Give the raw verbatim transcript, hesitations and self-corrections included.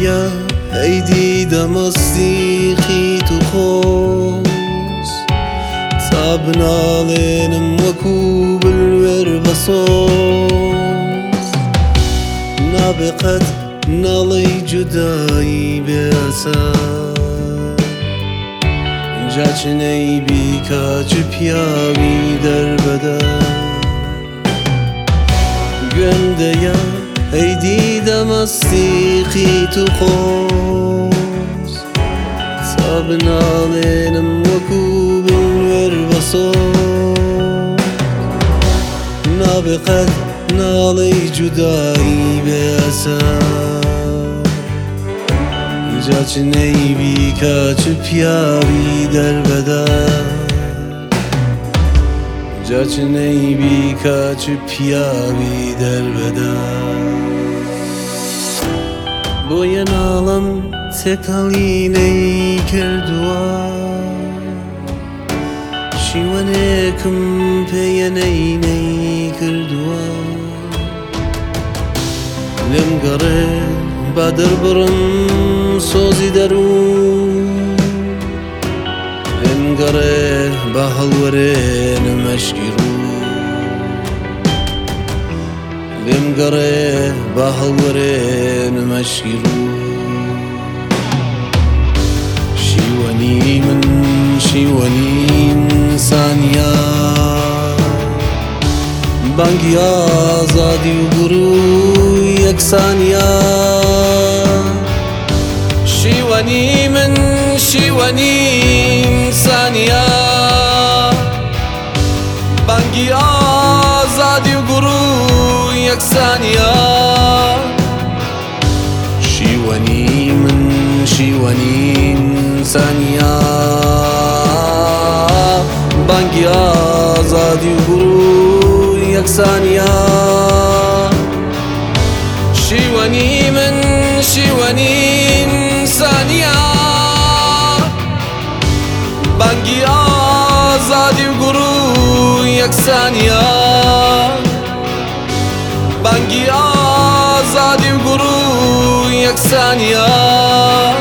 دەیە ئەیدی دەمەستیقی تو خۆز تا بناڵێنم وەکو بلوێر بە سۆز نابێ قەت ناڵەی جودایی بێسەر جا چنەی بیکە چ پیاوی دەربەدەر گوێم دەیە ئەیدی دەمەستیقی تو خۆز تا بناڵێنم وەکو بلوێر بە سۆز نابێ قەت ناڵەی جودایی بێسەر جا چنەی بیکە چ پیاوی دەربەدەر جا چنەی بیکە چ پیاوی دەربەدەر بۆیە ناڵم تێکەڵینەی کردووە شیوەنێکم پێیە نەینەی کردووە لێم گەڕێ با دەربڕم سۆزی دەروون لێم گەڕێ با هەڵوەرێنم ئەشکی ڕوو لێم گەڕێ با هەڵوەرێنم ئەشکی ڕوو شیوەنی من شیوەنی ئینسانیە بانگی ئازادی و گوڕووی یەکسانیە شیوەنی من شیوەنی ئینسانیە بانگی ئازادی و گوڕووی یەکسانیە شیوەنی من شیوەنی ئینسانیە بانگی ئازادی و گوڕووی یەکسانیە شیوەنی من شیوەنی ئینسانیە بانگی ئازادی و گوڕووی یەکسانیە بانگی ئازادی و گوڕووی یەکسانیە